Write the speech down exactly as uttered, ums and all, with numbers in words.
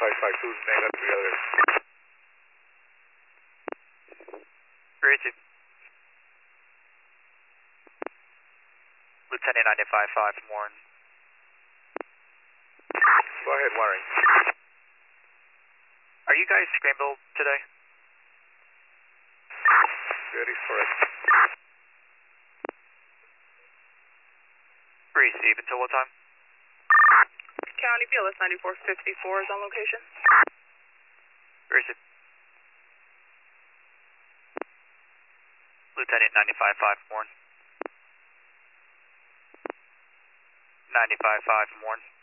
five five two, negative three other. three two. Lieutenant ninety-five five, Warren. Go ahead, Warren. Are you guys scrambled today? That is correct. Receive until what time? County B L S ninety-four fifty-four is on location. Receive. Lieutenant ninety-five five, Warren. ninety-five five, Warren.